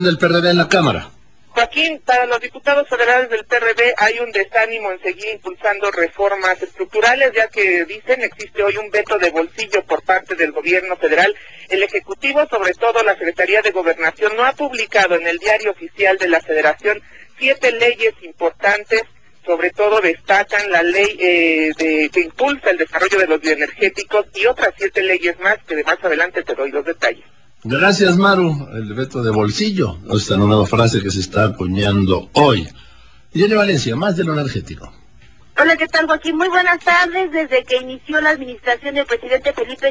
del PRD en la Cámara. Joaquín, para los diputados federales del PRD hay un desánimo en seguir impulsando reformas estructurales, ya que dicen existe hoy un veto de bolsillo por parte del gobierno federal. El Ejecutivo, sobre todo la Secretaría de Gobernación, no ha publicado en el Diario Oficial de la Federación 7 leyes importantes. Sobre todo destacan la ley que impulsa el desarrollo de los bioenergéticos y otras 7 leyes más que de más adelante te doy los detalles. Gracias, Maru. El veto de bolsillo. Esta es una nueva frase que se está acuñando hoy. Jenny Valencia, más de lo energético. Hola, ¿qué tal, Joaquín? Muy buenas tardes. Desde que inició la administración del presidente Felipe